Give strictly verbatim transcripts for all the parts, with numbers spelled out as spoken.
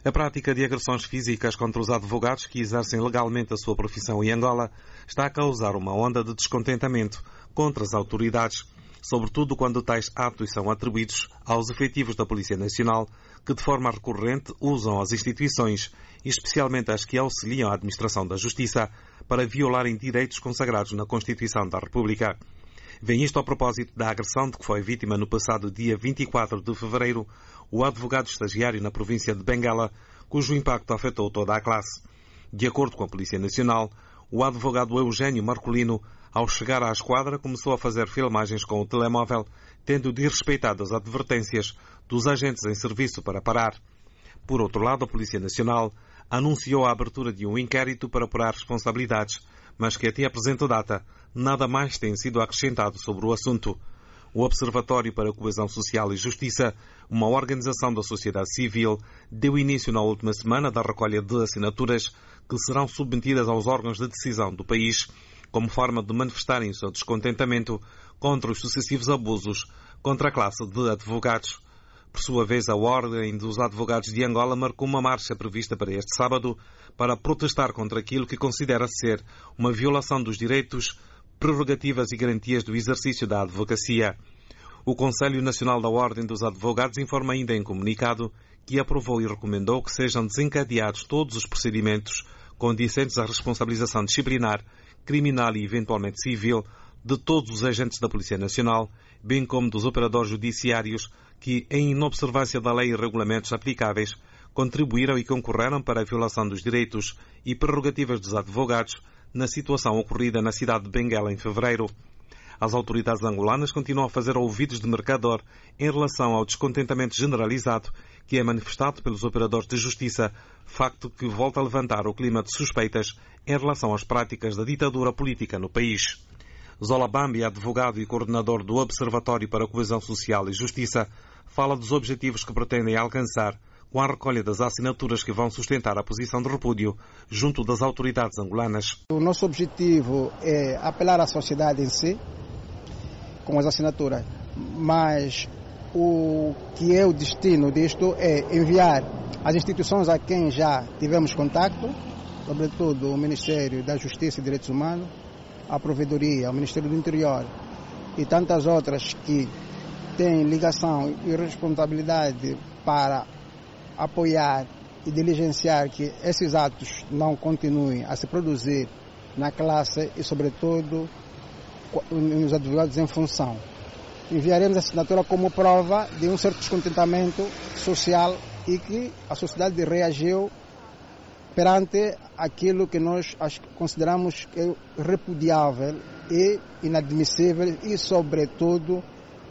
A prática de agressões físicas contra os advogados que exercem legalmente a sua profissão em Angola está a causar uma onda de descontentamento contra as autoridades, sobretudo quando tais atos são atribuídos aos efetivos da Polícia Nacional, que de forma recorrente usam as instituições, especialmente as que auxiliam a administração da Justiça, para violarem direitos consagrados na Constituição da República. Vem isto a propósito da agressão de que foi vítima no passado dia vinte e quatro de fevereiro o advogado estagiário na província de Benguela, cujo impacto afetou toda a classe. De acordo com a Polícia Nacional, o advogado Eugênio Marcolino, ao chegar à esquadra, começou a fazer filmagens com o telemóvel, tendo desrespeitado as advertências dos agentes em serviço para parar. Por outro lado, a Polícia Nacional anunciou a abertura de um inquérito para apurar responsabilidades, mas que até a presente data nada mais tem sido acrescentado sobre o assunto. O Observatório para a Coesão Social e Justiça, uma organização da sociedade civil, deu início na última semana da recolha de assinaturas que serão submetidas aos órgãos de decisão do país, como forma de manifestarem o seu descontentamento contra os sucessivos abusos contra a classe de advogados. Por sua vez, a Ordem dos Advogados de Angola marcou uma marcha prevista para este sábado para protestar contra aquilo que considera ser uma violação dos direitos, prerrogativas e garantias do exercício da advocacia. O Conselho Nacional da Ordem dos Advogados informa ainda em comunicado que aprovou e recomendou que sejam desencadeados todos os procedimentos condicentes à responsabilização disciplinar, criminal e eventualmente civil de todos os agentes da Polícia Nacional, bem como dos operadores judiciários que, em inobservância da lei e regulamentos aplicáveis, contribuíram e concorreram para a violação dos direitos e prerrogativas dos advogados na situação ocorrida na cidade de Benguela em fevereiro. As autoridades angolanas continuam a fazer ouvidos de mercador em relação ao descontentamento generalizado que é manifestado pelos operadores de justiça, facto que volta a levantar o clima de suspeitas em relação às práticas da ditadura política no país. Zola Bambi, advogado e coordenador do Observatório para a Coesão Social e Justiça, fala dos objetivos que pretendem alcançar com a recolha das assinaturas que vão sustentar a posição de repúdio junto das autoridades angolanas. O nosso objetivo é apelar à sociedade em si, com as assinaturas, mas o que é o destino disto é enviar as instituições a quem já tivemos contacto, sobretudo o Ministério da Justiça e Direitos Humanos, a Provedoria, o Ministério do Interior e tantas outras que têm ligação e responsabilidade para apoiar e diligenciar que esses atos não continuem a se produzir na classe e, sobretudo, nos advogados em função. Enviaremos a assinatura como prova de um certo descontentamento social e que a sociedade reagiu perante aquilo que nós consideramos repudiável e inadmissível e, sobretudo,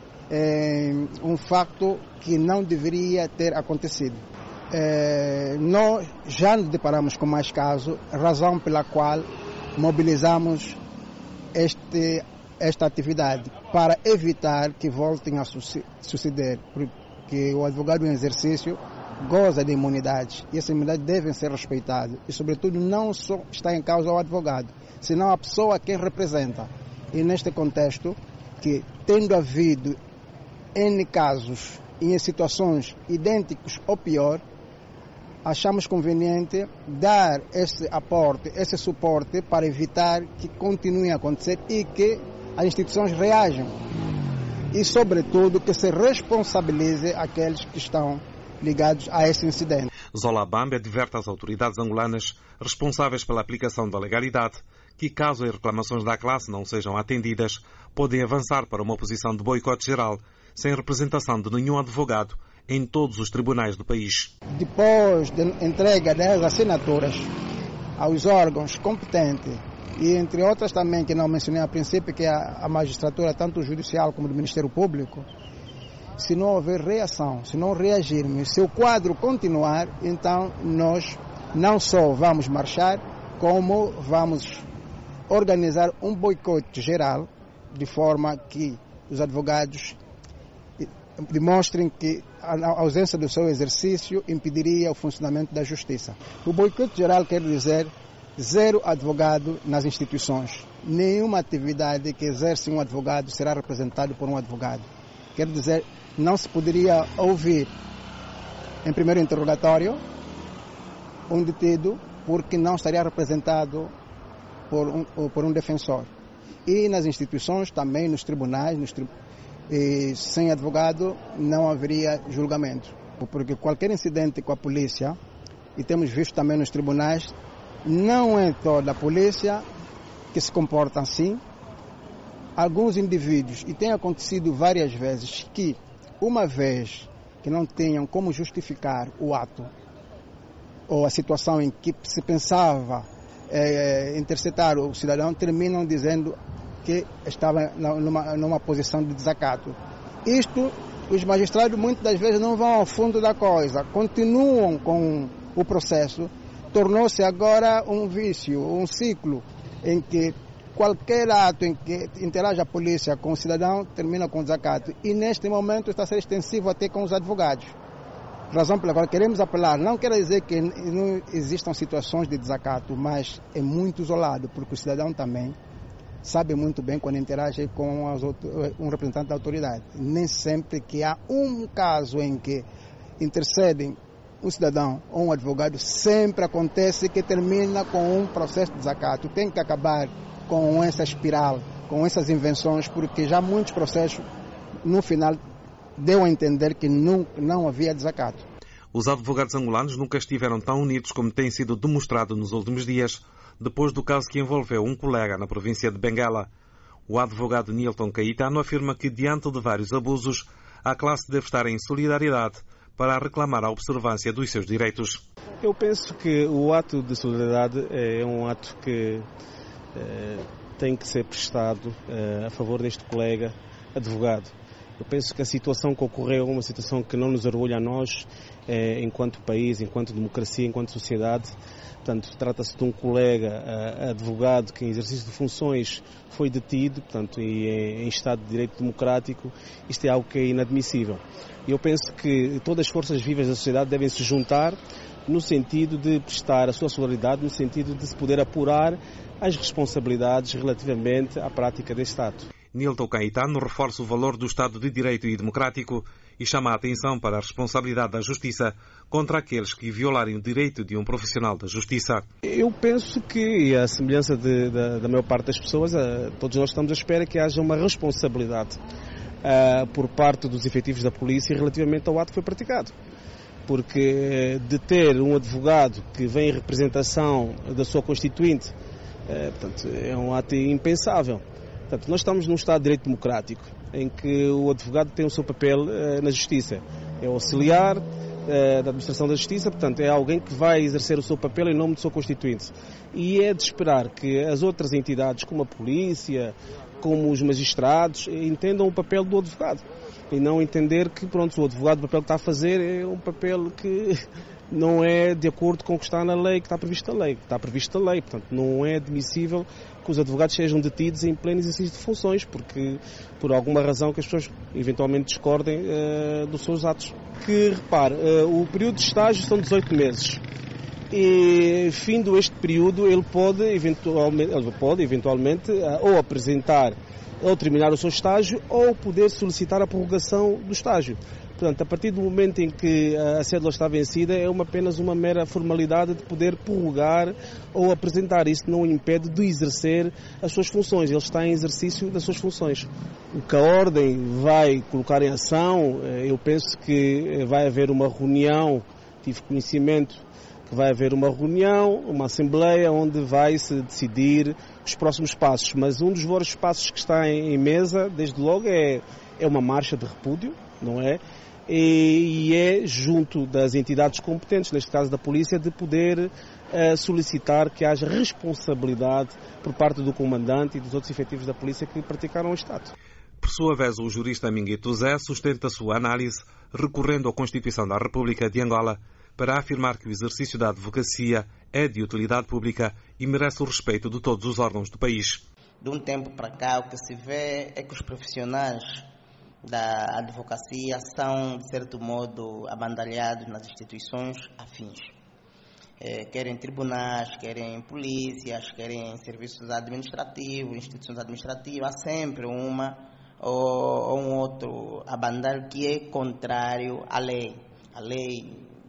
é um facto que não deveria ter acontecido. É, nós já nos deparamos com mais casos, razão pela qual mobilizamos este, esta atividade para evitar que voltem a suceder, porque o advogado em exercício goza de imunidade e essa imunidade deve ser respeitada e, sobretudo, não só está em causa o advogado, senão a pessoa a quem representa. E neste contexto, que tendo havido N casos e em situações idênticas ou pior, achamos conveniente dar esse aporte, esse suporte para evitar que continue a acontecer e que as instituições reajam e, sobretudo, que se responsabilize aqueles que estão ligados a esse incidente. Zola Bambi adverte às autoridades angolanas responsáveis pela aplicação da legalidade que, caso as reclamações da classe não sejam atendidas, podem avançar para uma posição de boicote geral, sem representação de nenhum advogado em todos os tribunais do país. Depois da entrega das assinaturas aos órgãos competentes, e entre outras também que não mencionei a princípio, que é a magistratura, tanto judicial como do Ministério Público, se não houver reação, se não reagirmos, se o quadro continuar, então nós não só vamos marchar, como vamos organizar um boicote geral, de forma que os advogados demonstrem que a ausência do seu exercício impediria o funcionamento da justiça. O boicote geral quer dizer zero advogado nas instituições. Nenhuma atividade que exerce um advogado será representada por um advogado. Quer dizer, não se poderia ouvir em primeiro interrogatório, um detido porque não estaria representado por um, por um defensor. E nas instituições, também nos tribunais, nos tri... e sem advogado não haveria julgamento. Porque qualquer incidente com a polícia, e temos visto também nos tribunais, não é toda a polícia que se comporta assim. Alguns indivíduos, e tem acontecido várias vezes, que uma vez que não tenham como justificar o ato ou a situação em que se pensava é, interceptar o cidadão, terminam dizendo que estava numa, numa posição de desacato. Isto, os magistrados muitas das vezes não vão ao fundo da coisa, continuam com o processo. Tornou-se agora um vício, um ciclo em que qualquer ato em que interage a polícia com o cidadão termina com desacato. E neste momento está a ser extensivo até com os advogados. Razão pela qual queremos apelar, não quer dizer que não existam situações de desacato, mas é muito isolado, porque o cidadão também sabe muito bem quando interage com as, um representante da autoridade. Nem sempre que há um caso em que intercedem um cidadão ou um advogado, sempre acontece que termina com um processo de desacato. Tem que acabar com essa espiral, com essas invenções, porque já muitos processos, no final, deu a entender que não, não havia desacato. Os advogados angolanos nunca estiveram tão unidos como tem sido demonstrado nos últimos dias, depois do caso que envolveu um colega na província de Benguela. O advogado Nilton Caetano afirma que, diante de vários abusos, a classe deve estar em solidariedade para reclamar a observância dos seus direitos. Eu penso que o ato de solidariedade é um ato que eh, tem que ser prestado eh, a favor deste colega advogado. Eu penso que a situação que ocorreu é uma situação que não nos orgulha a nós, eh, enquanto país, enquanto democracia, enquanto sociedade. Portanto, trata-se de um colega uh, advogado que, em exercício de funções, foi detido, portanto, e em, em Estado de Direito Democrático. Isto é algo que é inadmissível. Eu penso que todas as forças vivas da sociedade devem se juntar no sentido de prestar a sua solidariedade, no sentido de se poder apurar as responsabilidades relativamente à prática deste ato. Nilton Caetano reforça o valor do Estado de Direito e Democrático e chama a atenção para a responsabilidade da Justiça contra aqueles que violarem o direito de um profissional da Justiça. Eu penso que, à semelhança de, de, da maior parte das pessoas, todos nós estamos à espera que haja uma responsabilidade uh, por parte dos efetivos da polícia relativamente ao ato que foi praticado. Porque deter um advogado que vem em representação da sua constituinte, uh, portanto, é um ato impensável. Portanto, nós estamos num Estado de Direito Democrático, em que o advogado tem o seu papel uh, na Justiça. É o auxiliar uh, da administração da Justiça, portanto, é alguém que vai exercer o seu papel em nome do seu constituinte. E é de esperar que as outras entidades, como a polícia, como os magistrados, entendam o papel do advogado. E não entender que, pronto, o advogado, o papel que está a fazer é um papel que não é de acordo com o que está na lei, que está previsto na lei. Está previsto na lei, portanto, não é admissível que os advogados sejam detidos em pleno exercício de funções, porque, por alguma razão, que as pessoas eventualmente discordem uh, dos seus atos. Que, repare, uh, o período de estágio são dezoito meses. E, findo este período, ele pode eventualmente, ele pode, eventualmente uh, ou apresentar ou terminar o seu estágio ou poder solicitar a prorrogação do estágio. Portanto, a partir do momento em que a cédula está vencida, é uma, apenas uma mera formalidade de poder prorrogar ou apresentar. Isso não o impede de exercer as suas funções. Ele está em exercício das suas funções. O que a Ordem vai colocar em ação, eu penso que vai haver uma reunião, tive conhecimento que vai haver uma reunião, uma assembleia, onde vai-se decidir os próximos passos. Mas um dos vários passos que está em mesa, desde logo, é, é uma marcha de repúdio, não é? E é junto das entidades competentes, neste caso da polícia, de poder uh, solicitar que haja responsabilidade por parte do comandante e dos outros efetivos da polícia que praticaram este ato. Por sua vez, o jurista Minguito Zé sustenta a sua análise recorrendo à Constituição da República de Angola para afirmar que o exercício da advocacia é de utilidade pública e merece o respeito de todos os órgãos do país. De um tempo para cá, o que se vê é que os profissionais da advocacia são, de certo modo, abandalhados nas instituições afins. É, querem tribunais, querem polícias, querem serviços administrativos, instituições administrativas, há sempre uma ou, ou um outro abandal que é contrário à lei. A lei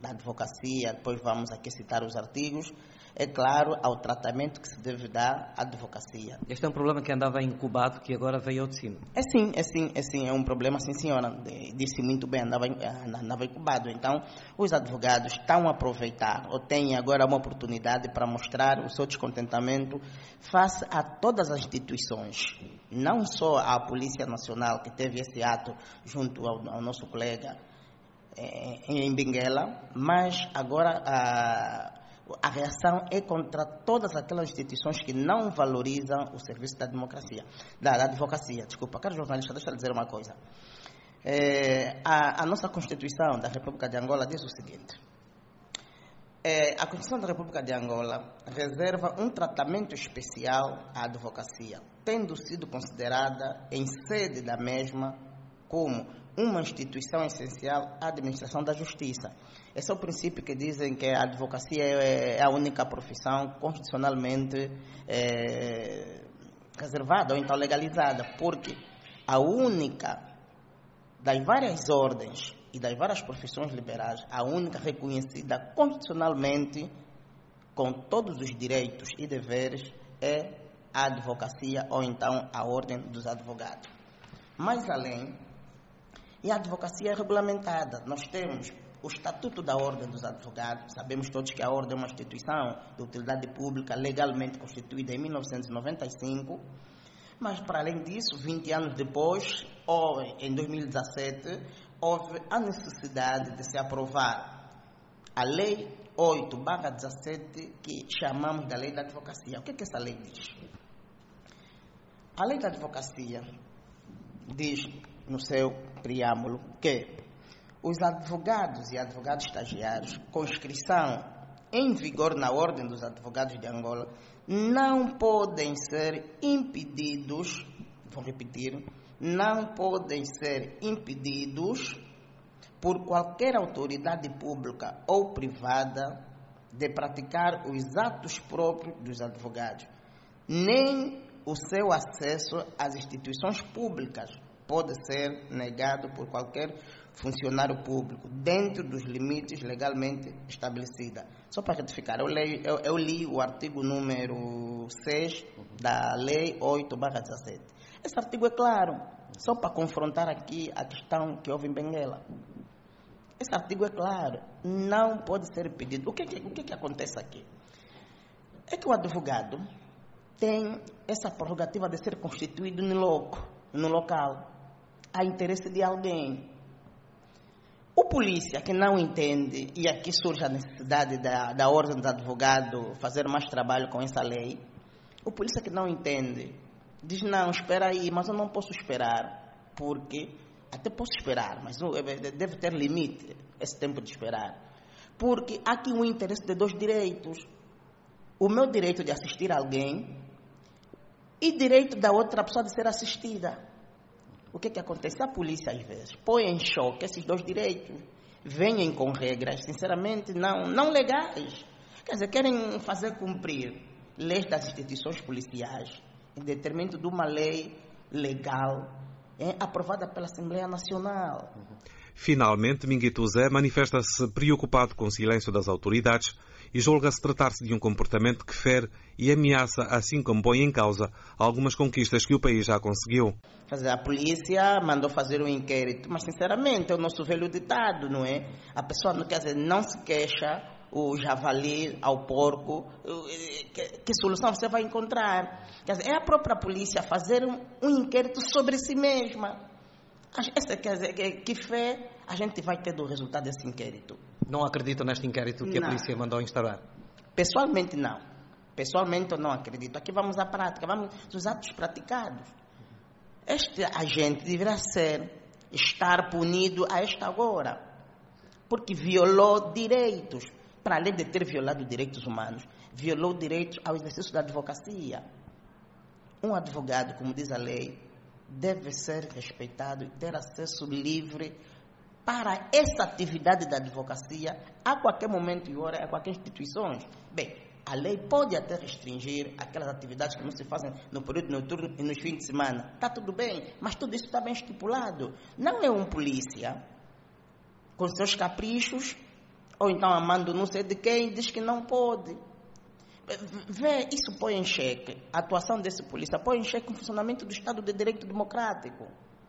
da advocacia, depois vamos aqui citar os artigos, é claro, ao tratamento que se deve dar à advocacia. Este é um problema que andava incubado, que agora veio ao de cima. É sim, é sim, é sim, é um problema, sim senhora, disse muito bem, andava, andava incubado. Então, os advogados estão a aproveitar, ou têm agora uma oportunidade para mostrar o seu descontentamento face a todas as instituições, não só à Polícia Nacional, que teve esse ato junto ao, ao nosso colega eh, em Benguela, mas agora a... A reação é contra todas aquelas instituições que não valorizam o serviço da democracia, da, da advocacia. Desculpa, caro jornalista, deixa eu dizer uma coisa. É, a, a nossa Constituição da República de Angola diz o seguinte. É, a Constituição da República de Angola reserva um tratamento especial à advocacia, tendo sido considerada em sede da mesma como uma instituição essencial à administração da justiça. Esse é o princípio que dizem que a advocacia é a única profissão constitucionalmente é, reservada ou então legalizada, porque a única das várias ordens e das várias profissões liberais, a única reconhecida constitucionalmente com todos os direitos e deveres é a advocacia ou então a ordem dos advogados. Mais além, e a advocacia é regulamentada. Nós temos o Estatuto da Ordem dos Advogados. Sabemos todos que a Ordem é uma instituição de utilidade pública legalmente constituída em mil novecentos e noventa e cinco. Mas, para além disso, vinte anos depois, ou em dois mil e dezassete, houve a necessidade de se aprovar a Lei oito barra dezassete, que chamamos da Lei da Advocacia. O que é que essa lei diz? A Lei da Advocacia diz no seu preâmbulo que os advogados e advogados estagiários com inscrição em vigor na Ordem dos Advogados de Angola não podem ser impedidos, vou repetir, não podem ser impedidos por qualquer autoridade pública ou privada de praticar os atos próprios dos advogados, nem o seu acesso às instituições públicas pode ser negado por qualquer funcionário público, dentro dos limites legalmente estabelecidos. Só para retificar, eu, leio, eu, eu li o artigo número seis da Lei oito barra dezassete. Esse artigo é claro, só para confrontar aqui a questão que houve em Benguela. Esse artigo é claro, não pode ser pedido. O que, que, o que, que acontece aqui? É que o advogado tem essa prerrogativa de ser constituído no, loco, no local, a interesse de alguém. O polícia que não entende, e aqui surge a necessidade da, da ordem do advogado fazer mais trabalho com essa lei, o polícia que não entende diz, não, espera aí, mas eu não posso esperar, porque, até posso esperar, mas deve ter limite esse tempo de esperar, porque há aqui um interesse de dois direitos, o meu direito de assistir alguém e direito da outra pessoa de ser assistida. O que, que acontece? A polícia, às vezes, põe em choque esses dois direitos. Vêm com regras, sinceramente, não, não legais. Quer dizer, querem fazer cumprir leis das instituições policiais em detrimento de uma lei legal é, aprovada pela Assembleia Nacional. Finalmente, Minguito Zé manifesta-se preocupado com o silêncio das autoridades e julga-se tratar-se de um comportamento que fere e ameaça, assim como põe em causa algumas conquistas que o país já conseguiu. A polícia mandou fazer um inquérito, mas sinceramente é o nosso velho ditado, não é? A pessoa não, quer dizer, não se queixa o javali ao porco, que, que solução você vai encontrar? Quer dizer, é a própria polícia fazer um, um inquérito sobre si mesma. Essa, quer dizer, que, que fé a gente vai ter do resultado desse inquérito? Não acredito neste inquérito que não. A polícia mandou instaurar? Pessoalmente não. Pessoalmente eu não acredito. Aqui vamos à prática, vamos dos atos praticados. Este agente deverá ser, estar punido a esta hora, porque violou direitos. Para além de ter violado direitos humanos, violou direitos ao exercício da advocacia. Um advogado, como diz a lei, deve ser respeitado e ter acesso livre para essa atividade da advocacia a qualquer momento e hora, a qualquer instituição. Bem, a lei pode até restringir aquelas atividades que não se fazem no período noturno e nos fins de semana. Está tudo bem, mas tudo isso está bem estipulado. Não é um polícia com seus caprichos ou então a mando não sei de quem e diz que não pode. Vê, isso põe em xeque a atuação desse polícia, põe em xeque o funcionamento do Estado de Direito Democrático.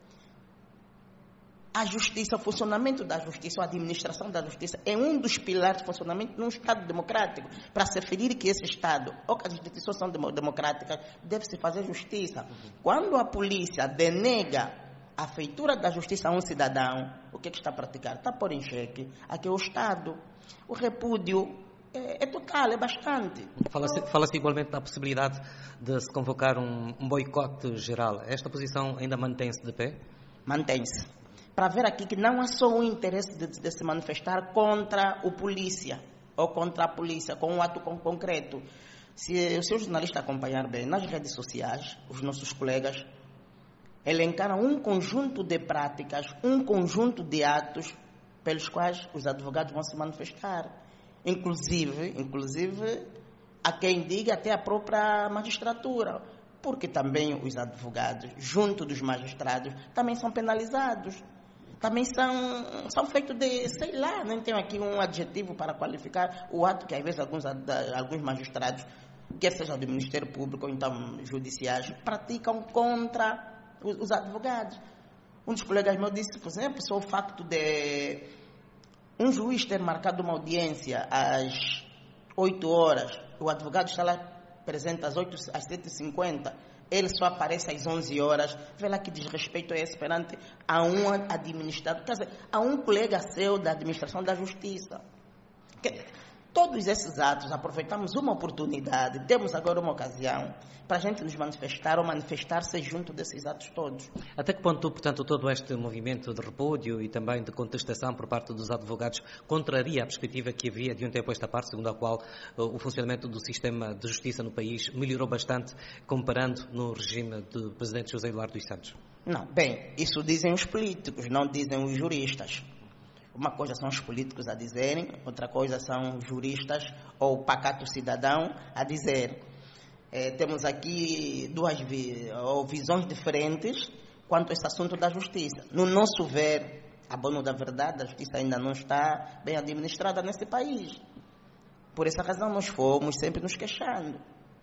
A justiça, o funcionamento da justiça, a administração da justiça é um dos pilares de funcionamento de um Estado democrático. Para se referir que esse Estado, ou que as instituições são democráticas, deve-se fazer justiça. Quando a polícia denega a feitura da justiça a um cidadão, o que é que está a praticar? Está a pôr em xeque aqui o Estado. O repúdio é, é total, é bastante. Fala-se, fala-se igualmente da possibilidade de se convocar um, um boicote geral. Esta posição ainda mantém-se de pé? Mantém-se. Para ver aqui que não há só o interesse de, de se manifestar contra o polícia ou contra a polícia, com um ato concreto. Se o seu jornalista acompanhar bem, nas redes sociais, os nossos colegas elencaram um conjunto de práticas, um conjunto de atos pelos quais os advogados vão se manifestar. Inclusive, inclusive há quem diga até a própria magistratura, porque também os advogados, junto dos magistrados, também são penalizados. Também são, são feitos de, sei lá, nem tenho aqui um adjetivo para qualificar o ato que às vezes alguns, alguns magistrados, quer seja do Ministério Público ou então judiciais, praticam contra os, os advogados. Um dos colegas meus disse, por exemplo, só o facto de um juiz ter marcado uma audiência às oito horas, o advogado está lá presente às, oito, às sete e cinquenta, ele só aparece às onze horas, vê lá que desrespeito é esse perante a um administrador, quer dizer, a um colega seu da administração da justiça. Que, todos esses atos, aproveitamos uma oportunidade, temos agora uma ocasião para a gente nos manifestar ou manifestar-se junto desses atos todos. Até que ponto, portanto, todo este movimento de repúdio e também de contestação por parte dos advogados contraria a perspectiva que havia de um tempo a esta parte, segundo a qual uh, o funcionamento do sistema de justiça no país melhorou bastante comparando no regime do presidente José Eduardo dos Santos? Não, bem, isso dizem os políticos, não dizem os juristas. Uma coisa são os políticos a dizerem, outra coisa são os juristas ou o pacato cidadão a dizer. É, temos aqui duas vi- ou visões diferentes quanto a esse assunto da justiça. No nosso ver, a bono da verdade, a justiça ainda não está bem administrada nesse país. Por essa razão nós fomos sempre nos queixando.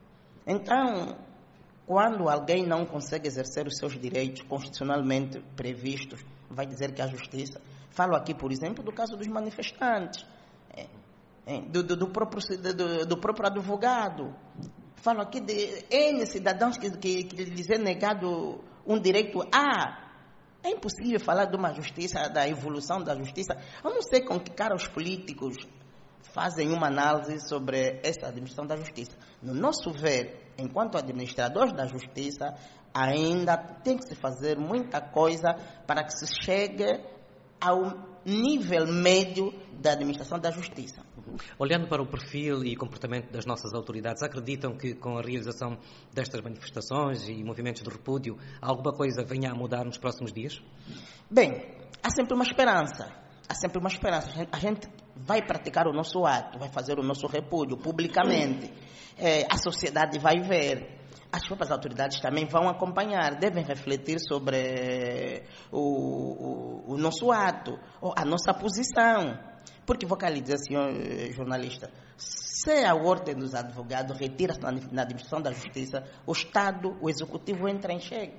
Então, quando alguém não consegue exercer os seus direitos constitucionalmente previstos, vai dizer que a justiça... Falo aqui, por exemplo, do caso dos manifestantes, é, é, do, do, do, próprio, do, do próprio advogado. Falo aqui de N cidadãos que, que, que lhes é negado um direito a... É impossível falar de uma justiça, da evolução da justiça. Eu não sei com que cara os políticos fazem uma análise sobre essa administração da justiça. No nosso ver, enquanto administradores da justiça, ainda tem que se fazer muita coisa para que se chegue ao nível médio da administração da justiça. Olhando para o perfil e comportamento das nossas autoridades, acreditam que com a realização destas manifestações e movimentos de repúdio, alguma coisa venha a mudar nos próximos dias? Bem, há sempre uma esperança. Há sempre uma esperança. A gente vai praticar o nosso ato, vai fazer o nosso repúdio publicamente. É, a sociedade vai ver. As próprias autoridades também vão acompanhar, devem refletir sobre o, o, o nosso ato, a nossa posição. Porque vou cá lhe dizer, senhor jornalista, se a ordem dos advogados retira-se na, na administração da justiça, o Estado, o Executivo entra em xeque.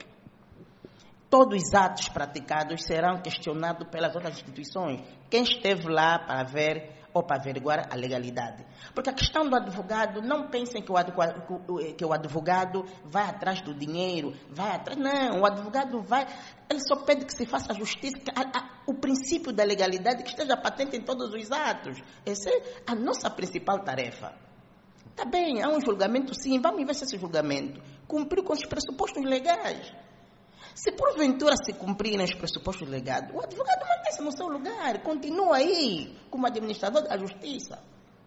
Todos os atos praticados serão questionados pelas outras instituições. Quem esteve lá para ver ou para averiguar a legalidade. Porque a questão do advogado, não pensem que o advogado, que o advogado vai atrás do dinheiro, vai atrás... Não, o advogado vai... Ele só pede que se faça a justiça, que a, a, o princípio da legalidade que esteja patente em todos os atos. Essa é a nossa principal tarefa. Está bem, há um julgamento, sim, vamos ver se esse julgamento cumpriu com os pressupostos legais. Se porventura se cumprirem os pressupostos legais, o advogado mantém-se no seu lugar, continua aí como administrador da justiça.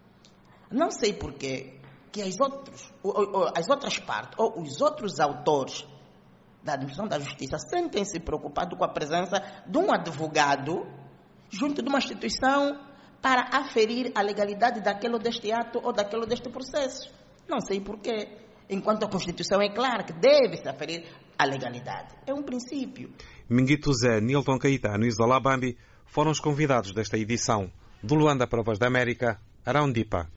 Não sei porquê que as, outros, as outras partes, ou os outros autores da administração da justiça, sentem-se preocupados com a presença de um advogado junto de uma instituição para aferir a legalidade daquele ou deste ato ou daquele ou deste processo. Não sei porquê. Enquanto a Constituição é clara que deve-se aferir a legalidade. É um princípio. Minguito Zé, Nilton Caetano e Zola Bambi foram os convidados desta edição De Luanda para a Voz da América, Arão Dipa.